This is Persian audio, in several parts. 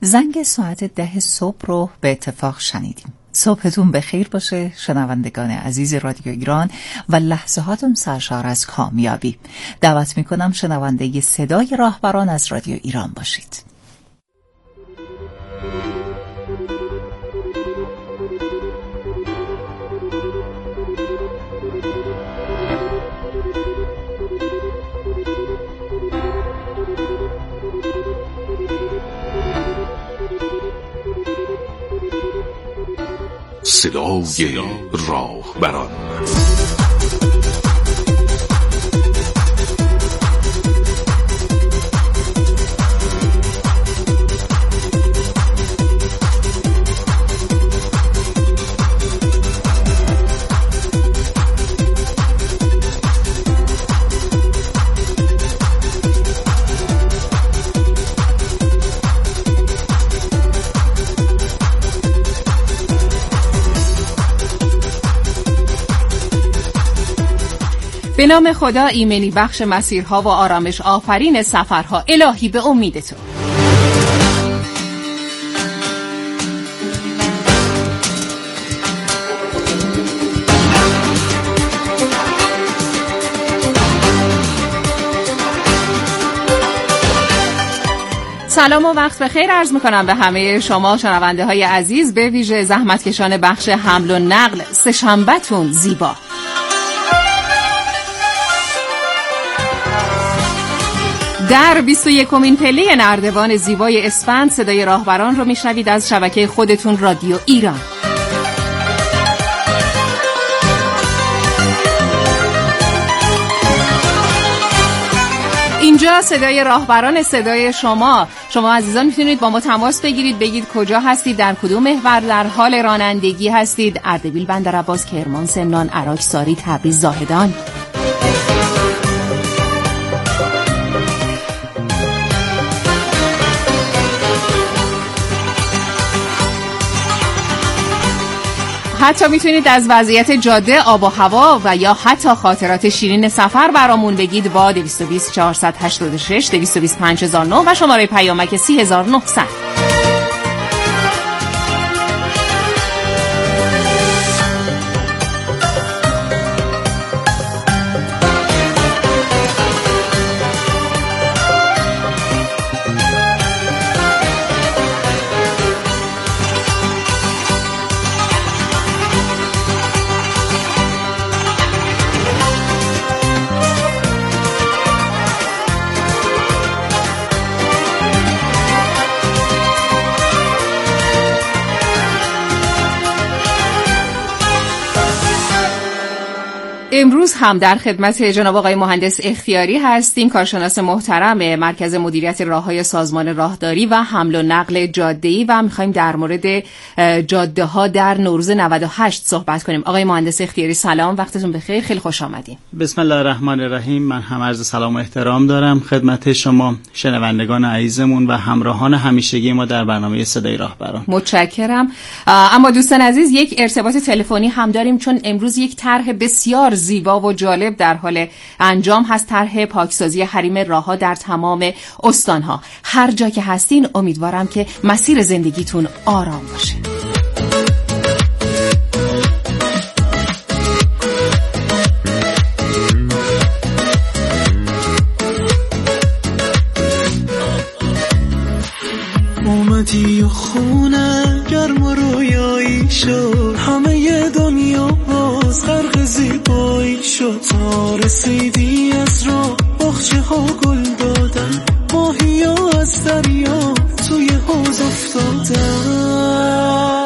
زنگ ساعت 10 صبح رو به اتفاق شنیدیم. صبحتون بخیر باشه شنوندگان عزیز رادیو ایران و لحظاتون سرشار از کامیابی. دعوت میکنم شنونده صدای راهبران از رادیو ایران باشید. صدای راهبران. به نام خدا، ایمنی بخش مسیرها و آرامش آفرین سفرها، الهی به امید تو. سلام و وقت بخیر عرض میکنم به همه شما شنونده های عزیز، به ویژه زحمتکشان بخش حمل و نقل. سه‌شنبه‌تون زیبا. در 21مین پله نردبان زیبای اسفند صدای راهبران رو میشنوید از شبکه خودتون رادیو ایران. اینجا صدای راهبران، صدای شما عزیزان میتونید با ما تماس بگیرید، بگید کجا هستید، در کدوم محور در حال رانندگی هستید. اردبیل، بندرعباس، کرمان، سمنان، عراق، ساری، تبریز، زاهدان. حتی میتونید از وضعیت جاده، آب و هوا و یا حتی خاطرات شیرین سفر برامون بگید با 220 486 220 5009 و شماره پیامک 30900. امروز هم در خدمت جناب آقای مهندس اختیاری هستیم، کارشناس محترم مرکز مدیریت راههای سازمان راهداری و حمل و نقل جاده‌ای، و می‌خوایم در مورد جاده‌ها در نوروز 98 صحبت کنیم. آقای مهندس اختیاری سلام، وقتتون بخیر، خیلی خوش آمدین. بسم الله الرحمن الرحیم. من هم عرض سلام و احترام دارم خدمت شما شنوندگان عزیزمون و همراهان همیشگی ما در برنامه صدای راهبران. متشکرم. اما دوستان عزیز، یک ارتباط تلفنی هم داریم، چون امروز یک طرح بسیار زیبا و جالب در حال انجام هست. طرح پاکسازی حریم راه‌ها در تمام استان‌ها. هر جا که هستین امیدوارم که مسیر زندگیتون آرام باشه. اومدی و خونه گرم و رویایی شد، همه دنیا باز غرق زیبایی شد. تا رسیدی از راه باغچه ها گل دادن، ماهی ها از دریا توی حوض افتادن.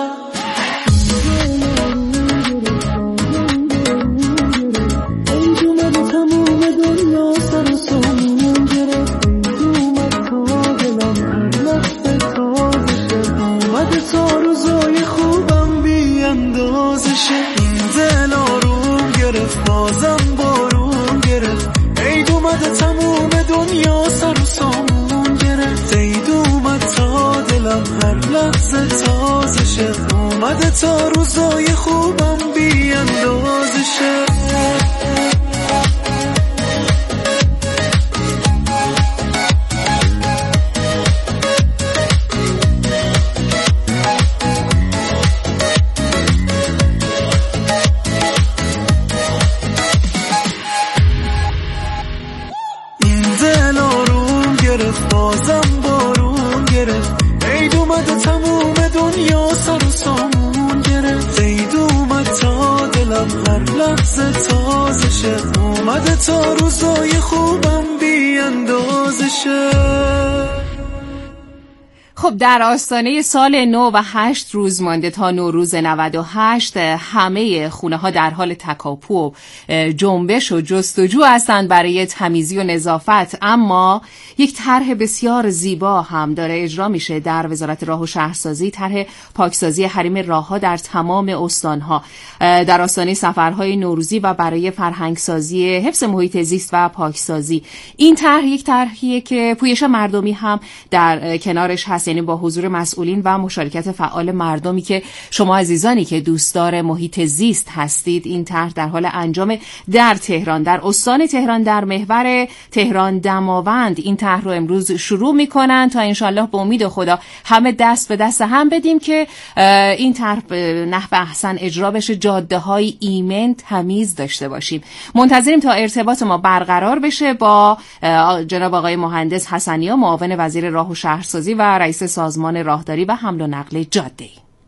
اومده تا روزای خوبم بی اندازشه. اومده تموم دنیا سر و سامون گرفت، عید اومد تا دلم هر لحظه تازه شه، اومده تا روزای خوبم بی اندازه شه. خب در آستانه سال نو و 8 روز مانده تا نوروز 98 همه خونه ها در حال تکاپو و جنبش و جستجو هستند برای تمیزی و نظافت، اما یک طرح بسیار زیبا هم داره اجرا میشه در وزارت راه و شهرسازی، طرح پاکسازی حریم راه‌ها در تمام استان‌ها در آستانه سفرهای نوروزی و برای فرهنگسازی حفظ محیط زیست و پاکسازی. این طرح یک طرحیه که پویش مردمی هم در کنارش هست، یعنی با حضور مسئولین و مشارکت فعال مردمی که شما عزیزانی که دوستدار محیط زیست هستید. این طرح در حال انجام در تهران، در استان تهران، در محور تهران دماوند این طرح رو امروز شروع میکنن تا انشالله به امید خدا همه دست به دست هم بدیم که این طرح به نحو احسن اجرا بشه، جاده های ایمن تمیز داشته باشیم. منتظریم تا ارتباط ما برقرار بشه با جناب آقای مهندس حسنیا، معاون وزیر راه و شهرسازی و رئیس سازمان راهداری و حمل و نقل جاده‌ای.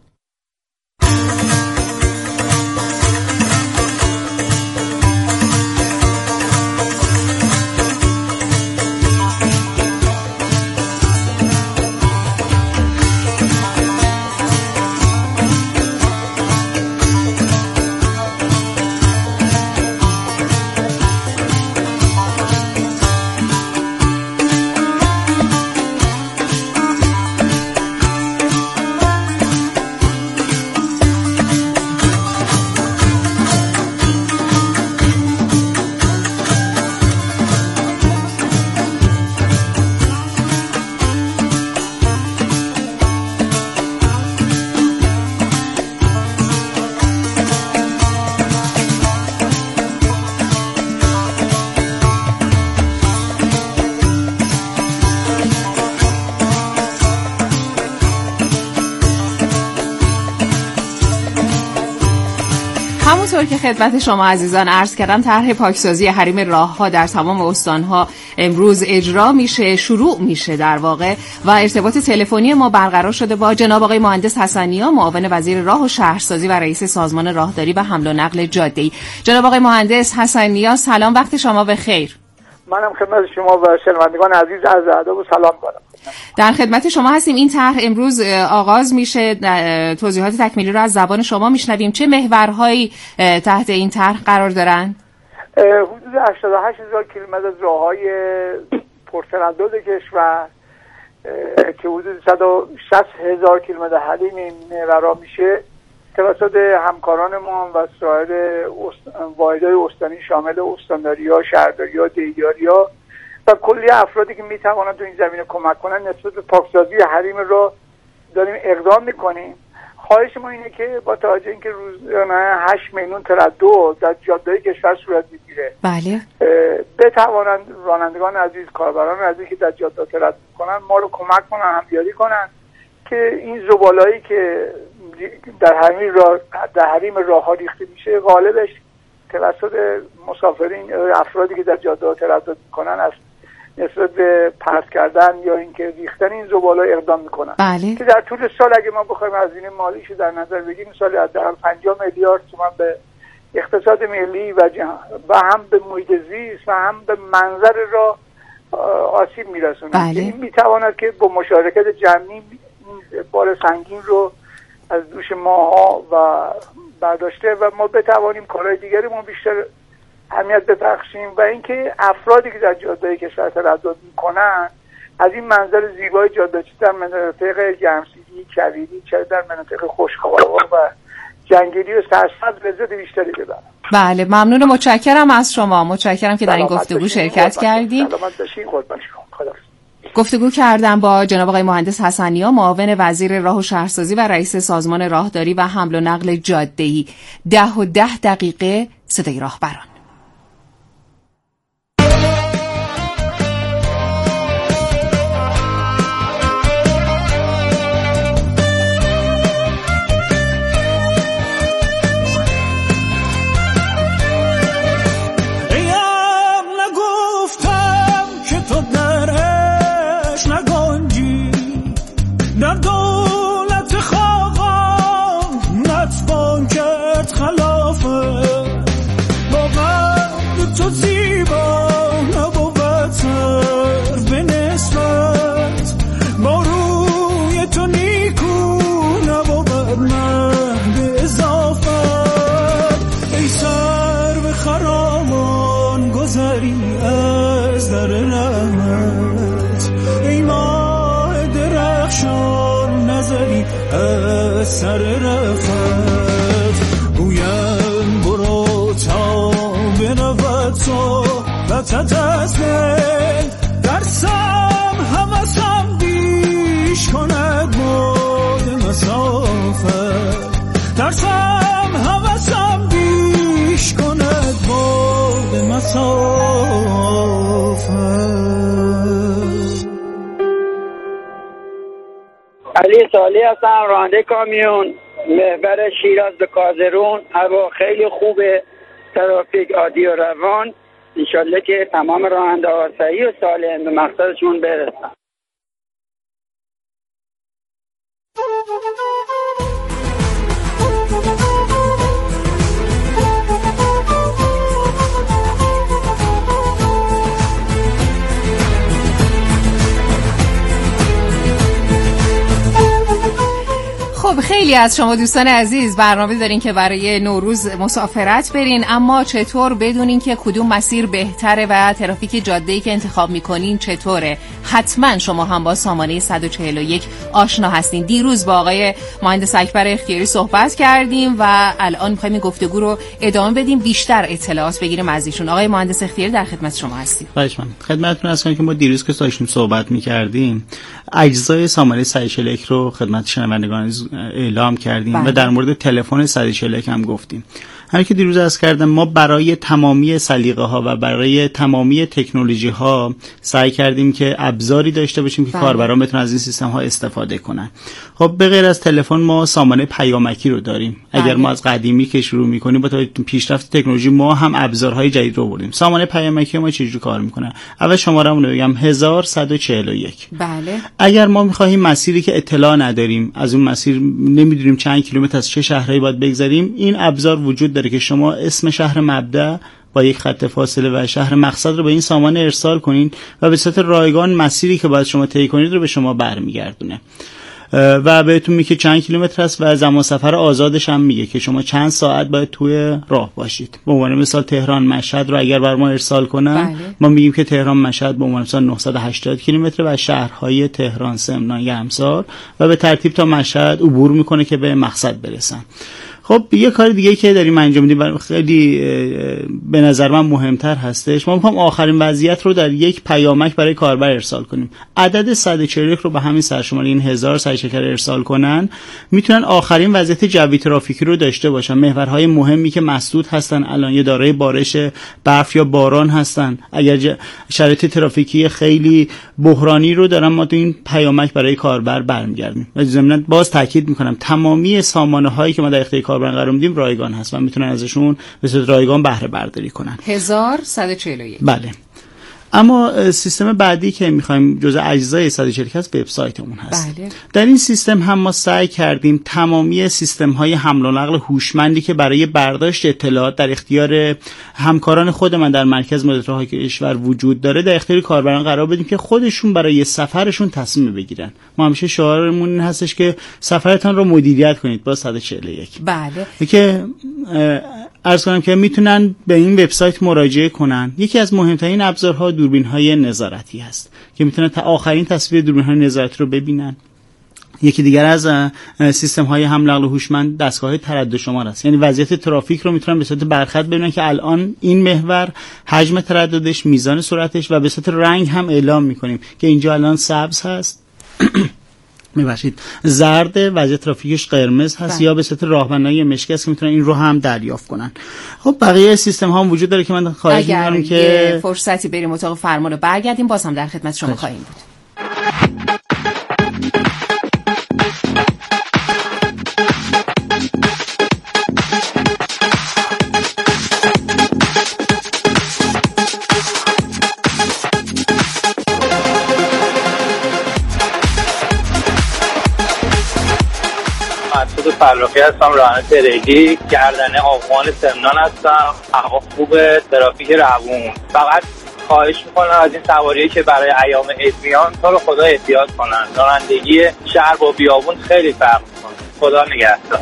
همونطور که خدمت شما عزیزان عرض کردم، طرح پاکسازی حریم راه‌ها در تمام استان‌ها امروز اجرا میشه، شروع میشه در واقع، و ارتباط تلفنی ما برقرار شده با جناب آقای مهندس حسنیا، معاون وزیر راه و شهرسازی و رئیس سازمان راهداری و حمل و نقل جاده‌ای. جناب آقای مهندس حسنیا، سلام، وقت شما بخیر. منم خدمت شما و شنوندگان عزیز عرض ادب و سلام دارم. در خدمت شما هستیم. این طرح امروز آغاز میشه، توضیحات تکمیلی رو از زبان شما میشنویم. چه محورهایی تحت این طرح قرار دارن؟ حدود 88,000 کیلومتر از راههای پرتردد کشور که حدود 160,000 کیلومتر حریم این محورها میشه توسط همکاران ما و سایر واحدهای استانی شامل استانداری‌ها، شهرداری‌ها، دیداری‌ها و کلی افرادی که میتوانند تو این زمینه کمک کنن نسبت به پاکسازی حریم را داریم اقدام میکنیم. خواهش ما اینه که با توجه اینکه روزانه 8 میلیون تردد در جاده‌های کشور صورت میگیره، بله، بتوانند رانندگان عزیز، کاربران عزیز که در جاده تردد میکنن ما رو کمک کنن، همکاری کنن که این زبالهایی که در حریم راه‌ها ریخته میشه غالبش توسط مسافرین، افرادی که در جاده تردد میکنن از نسبت به پرت کردن یا اینکه ریختن این زباله اقدام میکنن. بله. که در طول سال اگه ما بخوایم هزینه مالیش در نظر بگیریم، سال حداقل 50 میلیارد تومان به اقتصاد ملی و هم به محیط زیست و هم به منظر راه آسیب میرسونه. بله. این میتواند که با مشارکت جمعی این بار سنگین رو از دوش ماها و برداشته و ما بتوانیم کارهای دیگریمون بیشتر اهمیت ببخشیم و اینکه افرادی که در جاده‌های کشور تردد میکنن از این منظر زیبای جاده، چه در مناطق گرمسیری، کویری، چه در مناطق خشک‌آب و جنگلی و سرسبز لذت بیشتری ببرن. بله، ممنون، متشکرم از شما، متشکرم که در این گفتگو شرکت کردید. سلامت باشین، قربان شما. خداحافظ. گفتگو کردم با جناب آقای مهندس حسنیا، معاون وزیر راه و شهرسازی و رئیس سازمان راهداری و حمل و نقل جاده‌ای. 10:10 صدای راهبران. در دور سر رفت گویم برو تا بنود صحبتت از دل درسم حوثم بیش کند بود مسافت درسم حوثم بیش کند بود مسافت. علی صالح هستم، راننده کامیون، محور شیراز به کازرون. هوا خیلی خوبه، ترافیک عادی و روان. انشالله که تمام راننده ها صحیح و سالم به مقصدشون برسن. خب خیلی از شما دوستان عزیز برنامه دارین که برای نوروز مسافرت برین، اما چطور بدونین که کدوم مسیر بهتره و ترافیک جاده‌ای که انتخاب میکنین چطوره؟ حتما شما هم با سامانه 141 آشنا هستین. دیروز با آقای مهندس اکبر اختیاری صحبت کردیم و الان می‌خوایم این گفتگو رو ادامه بدیم، بیشتر اطلاعات بگیریم از ایشون. آقای مهندس اختیاری در خدمت شما هستیم. خواهش می‌کنم. خدمتتون هستم که ما دیروز که داشتیم صحبت می‌کردیم اجزای سامانه 141 رو خدمت شنوندگان اعلام کردیم و در مورد تلفن 141 هم گفتیم. همین که دیروز عرض کردم ما برای تمامی سلیقه ها و برای تمامی تکنولوژی ها سعی کردیم که ابزاری داشته باشیم که کاربران بتونن از این سیستم ها استفاده کنن. خب به غیر از تلفن ما سامانه پیامکی رو داریم. اگر ما از قدیمی که شروع می‌کنیم با پیشرفت تکنولوژی ما هم ابزارهای جدید رو آوردیم. سامانه پیامکی ما چجوری کار میکنه؟ اول شماره‌مون رو بگم 1141. بله. اگر ما می‌خوایم مسیری که اطلاع نداریم، از اون مسیر نمی‌دونیم چند کیلومتر از چه شهرهایی باید بگذریم، این ابزار وجود داره که شما اسم شهر مبدأ با یک خط فاصله و شهر مقصد رو به این سامانه ارسال کنین و به صورت رایگان مسیری که باید شما طی کنید رو به شما برمیگردونه و بهتون میگه چند کیلومتر است و زمان سفر آزادش هم میگه که شما چند ساعت باید توی راه باشید. به عنوان مثال تهران مشهد رو اگر بر ما ارسال کنن ما میگیم که تهران مشهد به عنوان مثال 980 کیلومتر و شهرهای تهران، سمنان، گرمسار و به ترتیب تا مشهد عبور میکنه که به مقصد برسن. خب یه کار دیگه که داریم انجام میدیم خیلی به نظر من مهمتر هستش. ما میخوام آخرین وضعیت رو در یک پیامک برای کاربر ارسال کنیم. عدد 141 رو به همین سرشماری این 1000 سرشکر ارسال کنن میتونن آخرین وضعیت جوی ترافیکی رو داشته باشن. محورهای مهمی که مسدود هستن الان یا دارای بارش برف یا باران هستن، اگر شرایط ترافیکی خیلی بحرانی رو دارن ما تو این پیامک برای کاربر برمیگردیم. و ضمناً باز تاکید میکنم تمامی سامانه‌هایی که ما در اختیار کاربر قرار میدیم رایگان هست و میتونن ازشون به صورت رایگان بهره برداری کنن. 1141. بله. اما سیستم بعدی که میخوایم جزء اجزای 140 هست وبسایتمون هست. بله. در این سیستم هم ما سعی کردیم تمامی سیستم های حمل و نقل هوشمندی که برای برداشت اطلاعات در اختیار همکاران خود من در مرکز مدیریت راههای کشور وجود داره در اختیار کاربران قرار بدیم که خودشون برای سفرشون تصمیم بگیرن. ما همیشه شعارمون این هستش که سفرتان رو مدیریت کنید با 141. بله. که عرض کنم که میتونن به این وبسایت مراجعه کنن. یکی از مهمترین ابزارها دوربین‌های نظارتی هست که میتونن تا آخرین تصویر دوربین‌های نظارتی رو ببینن. یکی دیگر از سیستم‌های حمل و نقل هوشمند دستگاه‌های تردد شمار است. یعنی وضعیت ترافیک رو میتونن به صورت برخط ببینن که الان این محور حجم ترددش، میزان سرعتش و به صورت رنگ هم اعلام می‌کنیم که اینجا الان سبز هست میبخشید زرد، وضعیت ترافیکش قرمز هست یا به صورت راهبندهای مشکی است که میتونن این رو هم دریافت کنن. خب بقیه سیستم ها هم وجود داره که من خواهش می‌کنم که فرصتی بریم اتاق فرمان رو برگردیم، باز هم در خدمت شما خواهیم بود. مسعود فرخی هستم، راننده تریلی، گردنه آبان سمنان هستم. هوا خوبه، ترافیک روون. فقط خواهش میکنم از این سواریه که برای ایام عید میان تو رو خدا احتیاط کنن. رانندگی شهر با بیابون خیلی فرق میکنه. خدا نگهدار.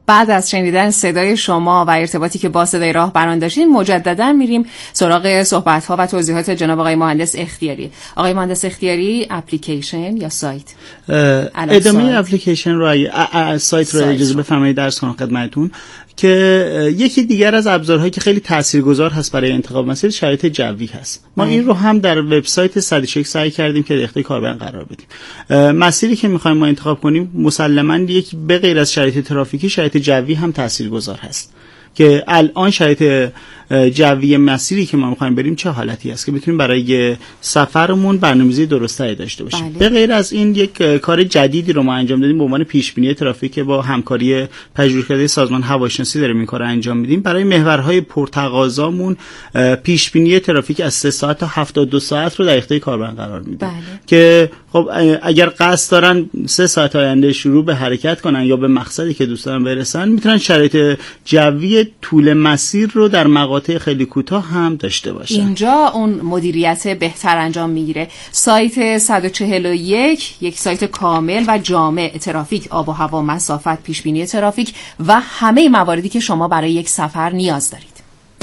بعد از شنیدن صدای شما و ارتباطی که با صدای راهبران داشتین مجددا میریم سراغ صحبت‌ها و توضیحات جناب آقای مهندس اختیاری. آقای مهندس اختیاری، اپلیکیشن یا سایت؟ ادامه اپلیکیشن رو سایت رو اجازه بفرمایید درس کنم خدمتتون که یکی دیگر از ابزارهایی که خیلی تاثیرگذار هست برای انتخاب مسیر شرایط جوی هست. ما این رو هم در وبسایت 106 سعی کردیم که در اختیار کاربران قرار بدیم. مسیری که می‌خوایم ما انتخاب کنیم مسلماً یک به غیر از شرایط ترافیکی شرایط جوی هم تاثیرگذار هست که الان شرایط جوی مسیری که ما می‌خوایم بریم چه حالتی است که بتونیم برای سفرمون برنامه‌ریزی درست‌تری داشته باشیم. به غیر از این یک کار جدیدی رو ما انجام دادیم به عنوان پیش‌بینی ترافیک که با همکاری پژوهشکده سازمان هواشناسی داریم این کارو انجام میدیم. برای محورهای پرتقاضامون پیش‌بینی ترافیک از 3 ساعت تا 72 ساعت رو در اختیار کاربران قرار میدیم که خب اگر قصد دارن 3 ساعت آینده شروع به حرکت کنن یا به مقصدی که دوست دارن برسن میتونن شرایط جوی طول مسیر رو در مقاطع خیلی کوتاه هم داشته باشن. اینجا اون مدیریت بهتر انجام میگیره. سایت 141 یک سایت کامل و جامع ترافیک، آب و هوا، مسافت، پیشبینی ترافیک و همه مواردی که شما برای یک سفر نیاز دارید.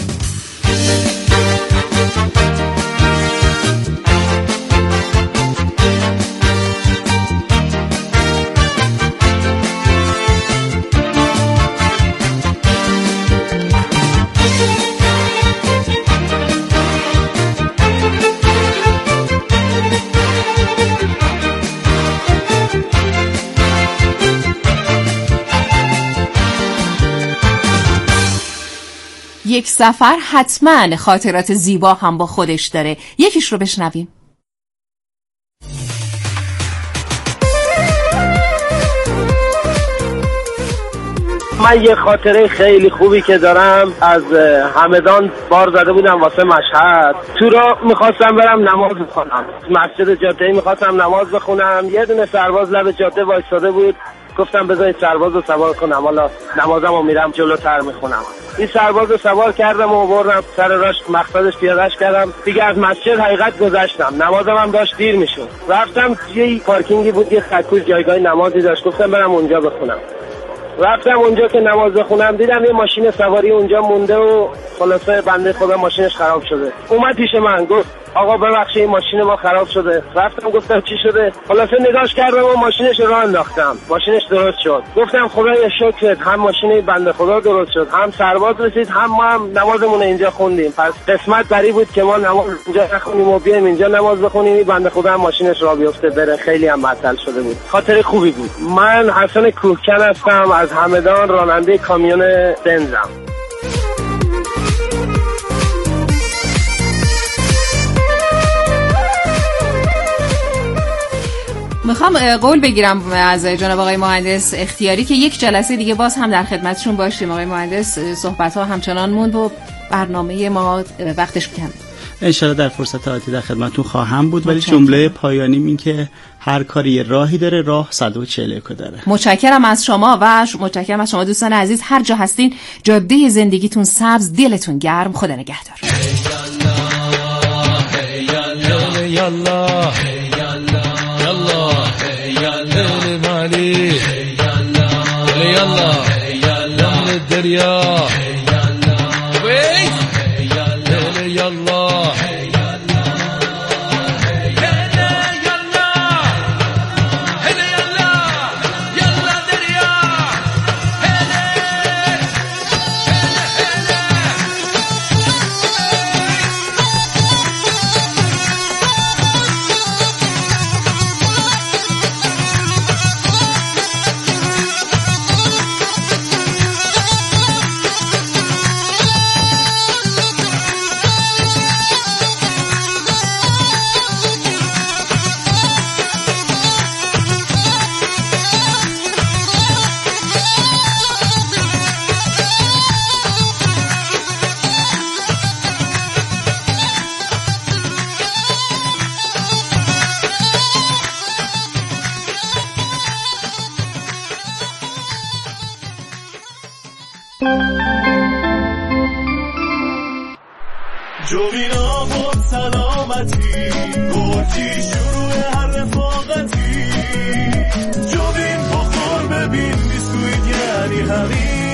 یک سفر حتما خاطرات زیبا هم با خودش داره. یکیش رو بشنویم. من یه خاطره خیلی خوبی که دارم از همدان بار زده بودم واسه مشهد. تو را میخواستم برم نماز بخونم، مسجد جاده میخواستم نماز بخونم. یه دونه سرباز لب جاده وایساده بود. گفتم بذارید سرباز رو سوار کنم، حالا نمازم رو میرم جلوتر میخونم. این سرباز رو سوار کردم و بردم سر راش مقصدش پیادهش کردم. دیگه از مسجد حقیقت گذشتم، نمازم هم داشت دیر میشد. رفتم یه پارکینگی بود، یه خطوش جایگاه نمازی داشت، گفتم برم اونجا بخونم. رفتم اونجا که نماز بخونم دیدم یه ماشین سواری اونجا مونده و خلاصه بنده خدا ماشینش خراب شده. اومد پیش من گفت آقا ببخشید این ماشین ما خراب شده. رفتم گفتم چی شده؟ خلاصه نگاش کردم و ماشینش راه انداختم. ماشینش درست شد. گفتم خدایا شکرت، هم ماشین بنده خدا درست شد، هم سرباز رسید، هم ما هم نمازمون اینجا خوندیم. پس قسمت بری بود که ما نماز اینجا نخونیم و بیایم اینجا نماز بخونیم. این بنده خدا هم ماشینش راه بیفته بره. خیلی هم معطل شده بود. خاطره خوبی بود. من حسن کوهکن هستم، از همدان، راننده کامیون بنزم. میخوام قول بگیرم از جناب آقای مهندس اختیاری که یک جلسه دیگه باز هم در خدمتشون باشیم. آقای مهندس، صحبت‌ها همچنان موند و برنامه ما وقتش کم. انشالله در فرصت آتی در خدمتتون خواهم بود، ولی جمله پایانیم این که هر کاری یه راهی داره، راه 141 داره. متشکرم از شما و متشکرم از شما دوستان عزیز. هر جا هستین جاده زندگیتون سبز، دلتون گرم. خدا نگهدار. جوینا بود سلامتی گرچی شروع هر رفاقتی جوین بخور ببین بیسکویت یعنی حقیق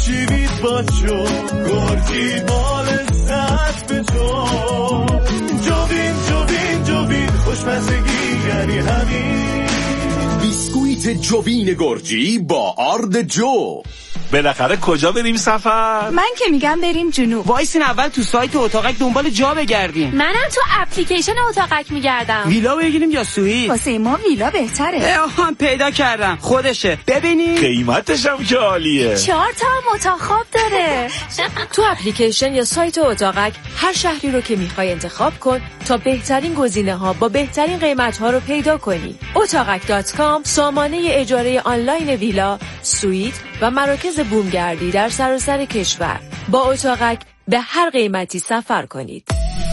شیوید با جو گرجی بال سطح جو جوین جوین جوین خوشمزگی یعنی همین بیسکویت جوین گرجی با آرد جو. بالاخره کجا بریم سفر؟ من که میگم بریم جنوب. وایسین اول تو سایت اتاقک دنبال جا بگردیم. منم تو اپلیکیشن اتاقک میگردم. ویلا بگیریم یا سوئیت؟ واسه ما ویلا بهتره. پیدا کردم خودشه. ببینید قیمتش هم که عالیه. 4 تا اتاق خواب داره. تو اپلیکیشن یا سایت اتاقک هر شهری رو که میخوای انتخاب کن تا بهترین گزینه‌ها با بهترین قیمت‌ها رو پیدا کنی. اتاقک.com سامانه اجاره آنلاین ویلا، سوئیت و مراکز بومگردی در سراسر کشور. با اتاقک به هر قیمتی سفر کنید.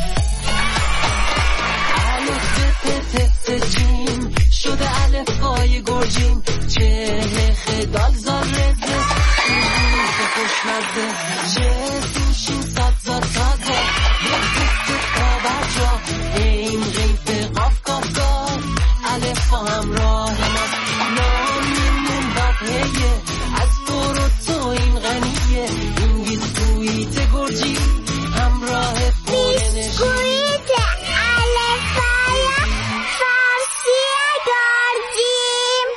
شده الفای گرجین چه خدال زاره خوشمزه چه سوشین ساد زاد تازه بچا این غیب قاف قاف دار الفا همراه نامیم باقیه از تو این غنیه این بیسکویت گرجی همراه بیسکویت الفای فارسی گرجیم.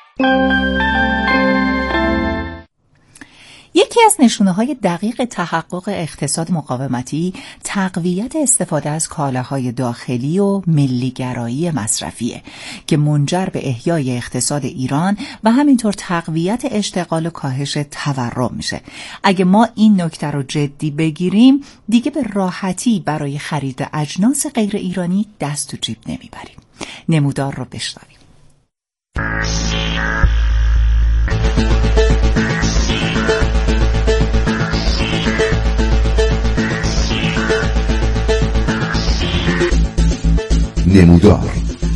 یکی از نشونه‌های دقیق تحقق اقتصاد مقاومتی تقویت استفاده از کالاهای داخلی و ملی‌گرایی مصرفیه که منجر به احیای اقتصاد ایران و همینطور تقویت اشتغال و کاهش تورم میشه. اگه ما این نکته رو جدی بگیریم دیگه به راحتی برای خرید اجناس غیر ایرانی دست تو جیب نمیبریم. نمودار رو بشنویم. نمودار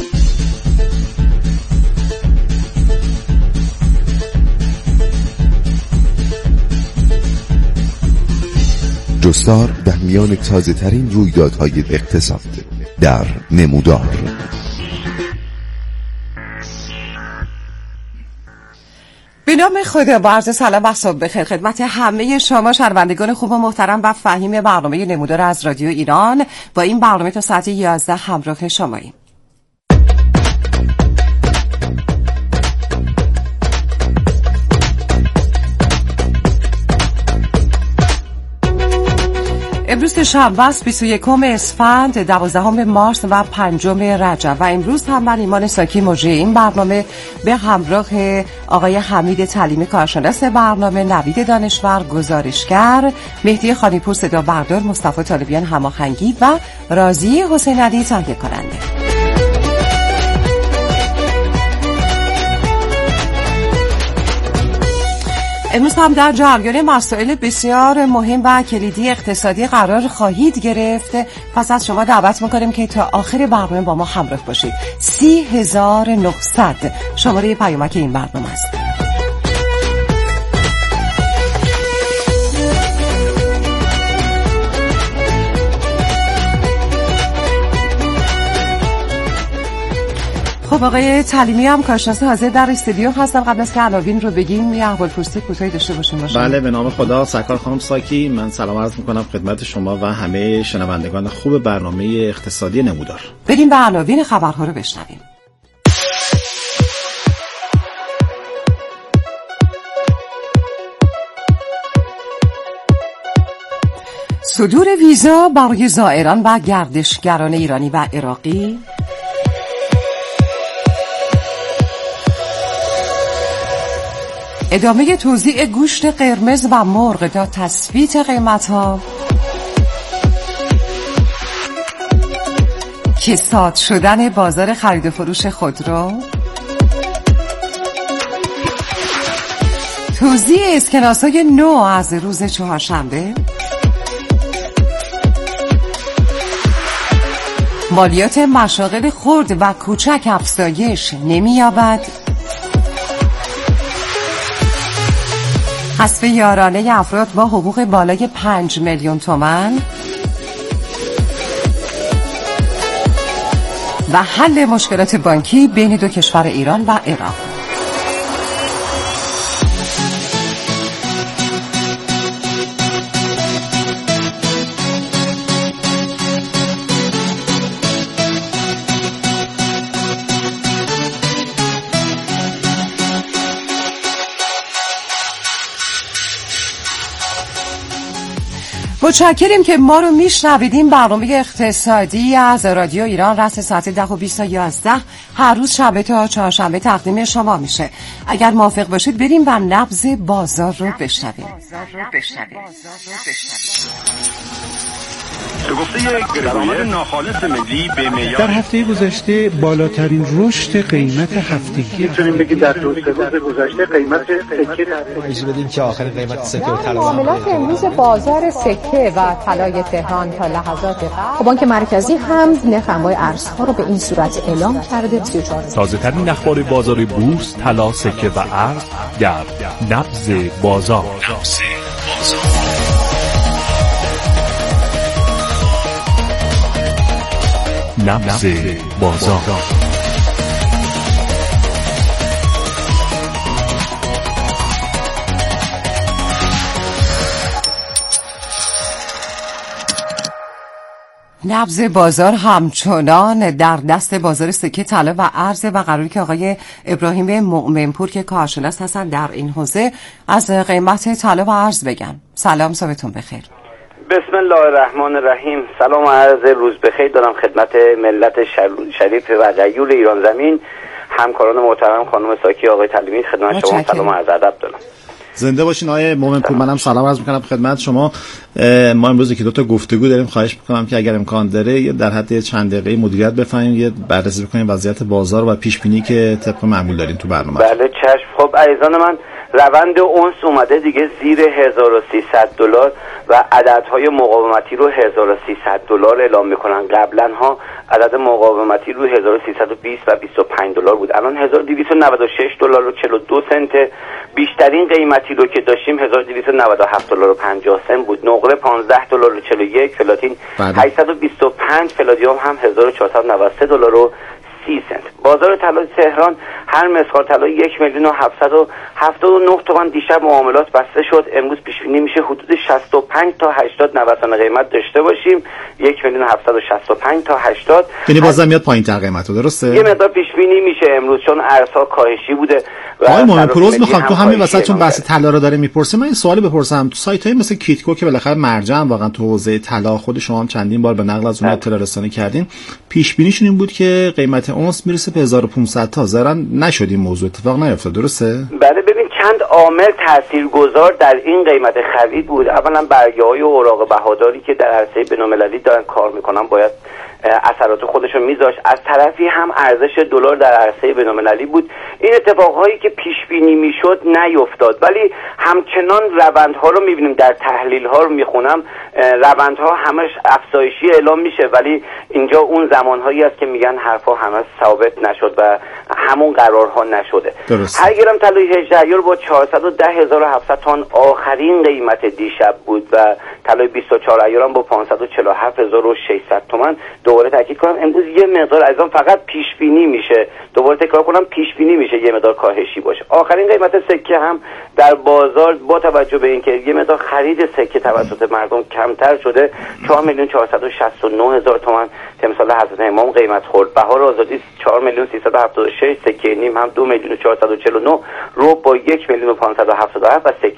جستار در میان تازه ترین رویدادهای اقتصاد در نمودار. به نام خدا با عرض سلام و صبح بخیر خدمت همه شما شنوندگان خوب و محترم و فهیم برنامه نمودار از رادیو ایران. با این برنامه تا ساعت 11 همراه شماییم. امروز شنبه است 21 اسفند، 12 مارس و 5 رجب و امروز هم من ایمان ساکی مجری این برنامه به همراه آقای حمید تعلیمی کارشناس برنامه، نوید دانشور گزارشگر، مهدی خانیپور صدا بردار، مصطفی طالبیان هماهنگی و راضی حسین علی تهیه کننده. امروز هم در جریان مسائل بسیار مهم و کلیدی اقتصادی قرار خواهید گرفت. پس از شما دعوت می‌کنیم که تا آخر برنامه با ما همراه باشید. 3900 شماره پیامک این برنامه است. خب آقای تعلیمی هم کارشناس حاضر در استودیو هستم. قبل از که عناوین رو بگیم یه احوالپرسی کوتاهی داشته باشیم. بله، به نام خدا. سرکار خانم ساکی، من سلام عرض میکنم خدمت شما و همه شنوندگان خوب برنامه اقتصادی نمودار. بریم به عناوین خبرها رو بشنویم. صدور ویزا برای زائران و گردشگران ایرانی و عراقی، ادامه توزیع گوشت قرمز و مرغ تا تثبیت قیمت‌ها، کساد شدن بازار خرید و فروش خودرو، توزیع اسکناس‌های نو از روز چهارشنبه، مالیات مشاغل خرد و کوچک افزایش نمی‌یابد، حذف یارانه افراد با حقوق بالای 5 میلیون تومان و حل مشکلات بانکی بین دو کشور ایران و عراق. متشکریم که ما رو میشنویدیم. برنامه اقتصادی از رادیو ایران رأس ساعت 10:20 هر روز شنبه تا چهارشنبه تقدیم شما میشه. اگر موافق باشید بریم و نبض بازار رو بشنویم. به گفته درآمد ناخالص ملی به معیار در هفته گذشته بالاترین رشد قیمت هفتگی میتونیم بگیم در روز گذشته قیمت سکه میشه بدیم که آخرین قیمت سکه و طلا معاملات امروز بازار سکه و طلای تهران تا لحظات قبل بانک مرکزی هم نرخ انواع ارزها رو به این صورت اعلام کرده. 34 تازه‌ترین اخبار بازار بورس، طلا، سکه و ارز در نبض بازار. نبض بازار. نبض بازار همچنان در دست بازار سکه، طلا و ارز و قراری که آقای ابراهیم مؤمنپور که کارشناس هستن در این حوزه از قیمت طلا و ارز بگن. سلام، صبحتون بخیر. بسم الله الرحمن الرحیم. سلام و عرض روز بخیر دارم خدمت ملت شریف و غیور ایران زمین، همکاران محترم خانم ساکی، آقای تعلیمی. خدمت شما سلام و عرض ادب دارم. زنده باشین آقای مومنپور. منم سلام عرض میکنم خدمت شما. ما امروز که دو تا گفتگو داریم، خواهش میکنم که اگر امکان داره در حد چند دقیقه مدیریت بفهمیم، یه بررسی بکنیم وضعیت بازار و پیش بینی که طبق معمول داریم تو برنامه. بله چشم. خب عزیزان من، روند اونس اومده دیگه زیر $1300 و عددهای مقاومتی رو $1300 اعلام میکنن. قبلا ها عدد مقاومتی رو 1320 و $25 بود، الان $1296 و 42 سنت. بیشترین قیمتی رو که داشتیم $1297 و 50 سنت بود. نقره $15 و 41، پلاتین 825، پلادیوم هم $1493 و 30 سنت. بازار طلا تهران هر مسخال طلا 1,779,000 تومان دیشب معاملات بسته شد. امروز پیش بینی میشه حدود 65 تا 80 نوسان قیمت داشته باشیم. 1,765 تا 80. یعنی بازم میاد پایین تر قیمت، درسته؟ یه مقدار پیش بینی میشه امروز چون ارزها کاهشی بوده. آقای مومنپور میخوام تو همین وسط چون بحث طلا رو داره میپرسه، من این سوالی بپرسم. تو سایت‌های مثل کیتکو که بالاخره مرجع واقعا تو حوزه طلا، خود شما هم چندین بار به نقل از اون اطلاع رسانی کردین، پیش بینیشون این بود که قیمت اونس میرسه به 1500 تا. ظاهرا نشد این موضوع، اتفاق نیفتاد، درسته؟ بله ببین چند عامل تاثیرگذار در این قیمت خرید بود. اولا برگه‌های اوراق بهاداری که در عرصه بین‌المللی دارن کار میکنن باید اثرات خودشون میذاشت. از طرفی هم ارزش دلار در عرصه بین‌المللی بود. این اتفاقهایی که پیش بینی میشد نیفتاد، ولی همچنان روندها رو میبینیم. در تحلیل ها رو میخونم روندها همش افزایشی اعلام میشه، ولی اینجا اون زمانهایی است که میگن حرفا همه ثابت نشد و همون قرارها نشده. هر گرم طلای 18 ایار با 410,700 تومان آخرین قیمت دیشب بود و طلای 24 ایار هم با 547,600 تومان. دوباره تاکید کنم امروز یه مقدار عزیزان فقط پیش بینی میشه، دوباره تکرار کنم پیش بینی میشه یه مقدار کاهشی باشه. آخرین قیمت سکه هم در بازار با توجه به اینکه یه مقدار خرید سکه توسط مردم کمتر شده 4,469,000 تومان تمثال حضرت امام قیمت خورد. بهار آزادی 4,376,000، سکه نیم هم 2,449,000 رو با 1,577,000 و سکه